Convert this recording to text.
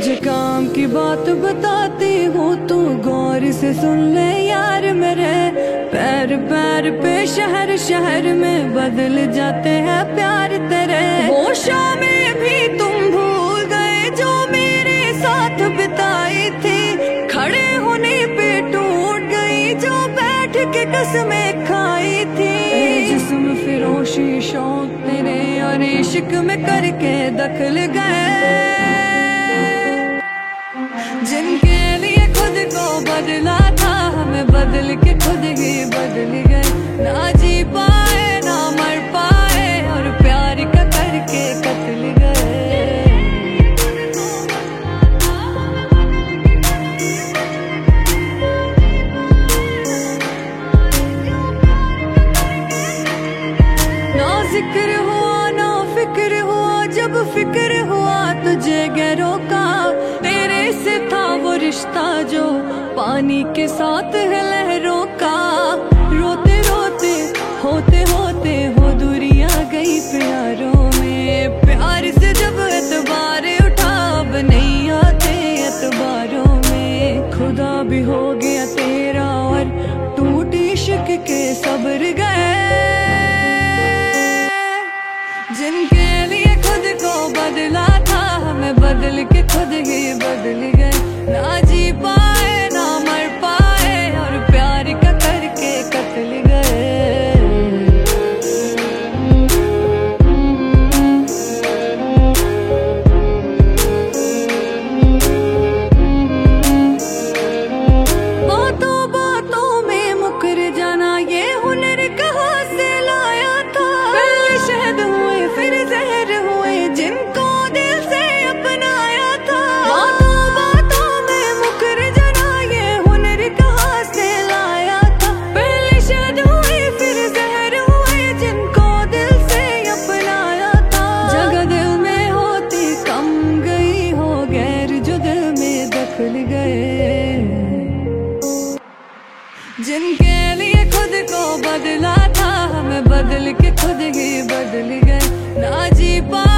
तुझे काम की बात बताती हूँ, तू गौर से सुन ले यार मेरे। पैर पैर पे शहर शहर में बदल जाते हैं प्यार तेरे। वो शामें भी तुम भूल गए जो मेरे साथ बिताई थी। खड़े होने पे टूट गई जो बैठ के कसमें खाई थी। जिस्म फिरोशी शौक तेरे और इश्क में करके दखल गए। जिनके लिए खुद को बदला था, हमें बदल के खुद ही बदल गए। ना जी पाए ना मर पाए और प्यार का करके कत्ल गए। ना जिक्र हुआ ना फिक्र हुआ, जब फिक्र हुआ तुझे गैरों का। तेरे से था वो रिश्ता जो पानी के साथ है लहरों का। रोते रोते होते होते हो दूरियां गई प्यारों में। प्यार से जब एतबार उठा अब नहीं आते एतबारों में। खुदा भी हो गया तेरा और टूट इश्क के सब्र गए। जिनके लिए खुद को बदला था, हमें बदल के खुद ही बदल गए। ना जी पाए ना मर पाए और प्यार का करके कत्ल गए। बातों बातों में मुकर जाना ये हुनर कहाँ से लाया था। पहले शहद हुए फिर जहर हुए जिनको दिल से अपनाया था। बातों बातों में मुकर जाना ये हुनर कहाँ से लाया था। पहले शहद हुए फिर जहर हुए जिनको दिल से अपनाया था। जगह दिल में होती कम गई हो गैर जो दिल में दखल गए। जिनके लिए खुद को बदला था, हमें बदल के खुद ही बदल गए। ना जी पा